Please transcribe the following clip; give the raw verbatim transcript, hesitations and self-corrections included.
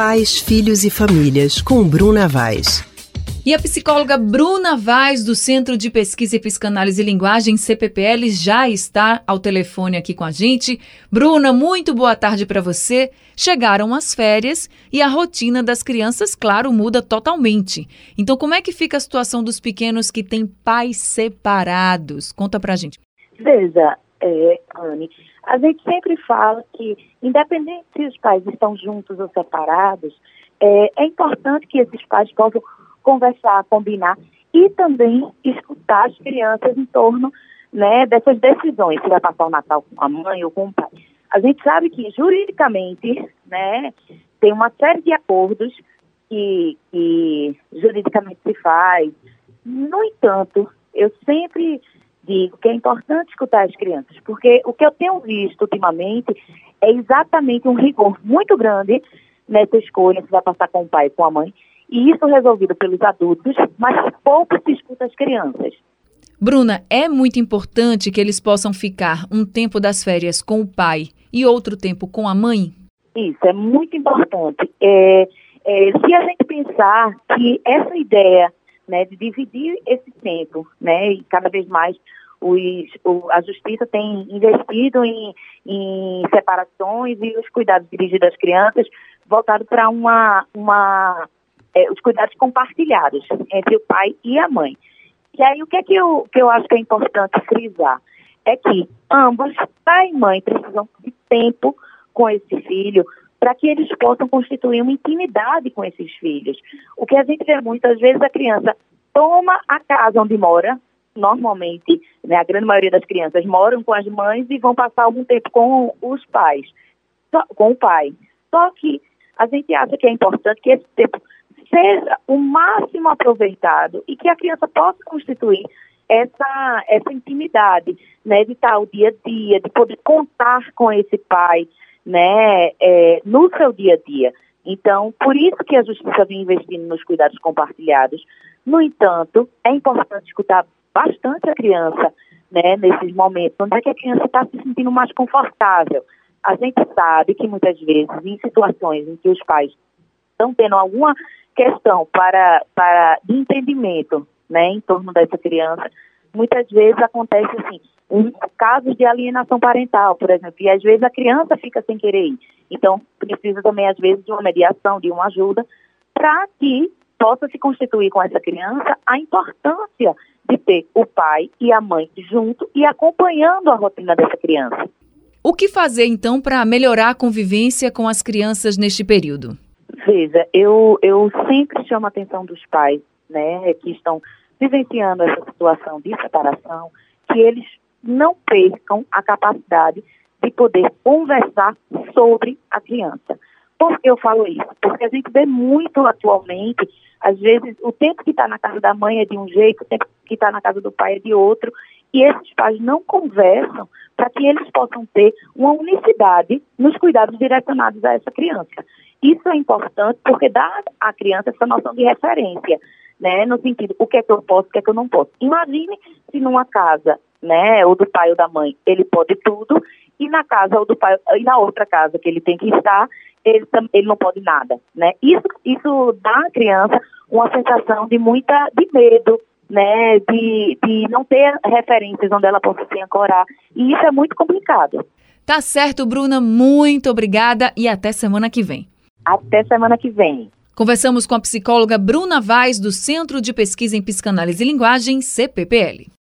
Pais, Filhos e Famílias, com Bruna Vaz. E a psicóloga Bruna Vaz, do Centro de Pesquisa e Psicanálise e Linguagem, C P P L, já está ao telefone aqui com a gente. Bruna, muito boa tarde para você. Chegaram as férias e a rotina das crianças, claro, muda totalmente. Então, como é que fica a situação dos pequenos que têm pais separados? Conta pra gente. Veja, é, Anne, a gente sempre fala que, independente se os pais estão juntos ou separados, é, é importante que esses pais possam conversar, combinar e também escutar as crianças em torno, né, dessas decisões, se vai passar o Natal com a mãe ou com o pai. A gente sabe que juridicamente, né, tem uma série de acordos que, que juridicamente se faz. No entanto, eu sempre digo que é importante escutar as crianças, porque o que eu tenho visto ultimamente é exatamente um rigor muito grande nessa escolha, se vai passar com o pai ou com a mãe, e isso resolvido pelos adultos, mas pouco se escuta as crianças. Bruna, é muito importante que eles possam ficar um tempo das férias com o pai e outro tempo com a mãe? Isso, é muito importante. É, é, se a gente pensar que essa ideia, né, de dividir esse tempo, né, e cada vez mais os, o, a justiça tem investido em, em separações e os cuidados dirigidos às crianças voltados para uma... uma É, os cuidados compartilhados entre o pai e a mãe. E aí o que é que eu, que eu acho que é importante frisar? É que ambos, pai e mãe, precisam de tempo com esse filho para que eles possam constituir uma intimidade com esses filhos. O que a gente vê muitas vezes, a criança toma a casa onde mora, normalmente, né, a grande maioria das crianças moram com as mães e vão passar algum tempo com os pais, só, com o pai. Só que a gente acha que é importante que esse tempo seja o máximo aproveitado e que a criança possa constituir essa, essa intimidade, né, de estar o dia a dia, de poder contar com esse pai, né, é, no seu dia a dia. Então, por isso que a Justiça vem investindo nos cuidados compartilhados. No entanto, é importante escutar bastante a criança, né, nesses momentos, onde é que a criança está se sentindo mais confortável. A gente sabe que muitas vezes, em situações em que os pais estão tendo alguma questão para, para de entendimento, né, em torno dessa criança, muitas vezes acontece assim, um, casos de alienação parental, por exemplo, e às vezes a criança fica sem querer ir. Então, precisa também, às vezes, de uma mediação, de uma ajuda, para que possa se constituir com essa criança a importância de ter o pai e a mãe junto e acompanhando a rotina dessa criança. O que fazer, então, para melhorar a convivência com as crianças neste período? Veja, eu, eu sempre chamo a atenção dos pais, né, que estão vivenciando essa situação de separação, que eles não percam a capacidade de poder conversar sobre a criança. Por que eu falo isso? Porque a gente vê muito atualmente, às vezes, o tempo que está na casa da mãe é de um jeito, o tempo que está na casa do pai é de outro, e esses pais não conversam para que eles possam ter uma unicidade nos cuidados direcionados a essa criança. Isso é importante porque dá à criança essa noção de referência, né, no sentido, o que é que eu posso, o que é que eu não posso. Imagine se numa casa, né, ou do pai ou da mãe, ele pode tudo, e na casa ou do pai, e na outra casa que ele tem que estar, ele, ele não pode nada, né. Isso, isso dá à criança uma sensação de muita, de medo, né, de, de não ter referências onde ela possa se ancorar, e isso é muito complicado. Tá certo, Bruna, muito obrigada e até semana que vem. Até semana que vem. Conversamos com a psicóloga Bruna Vaz, do Centro de Pesquisa em Psicanálise e Linguagem, C P P L.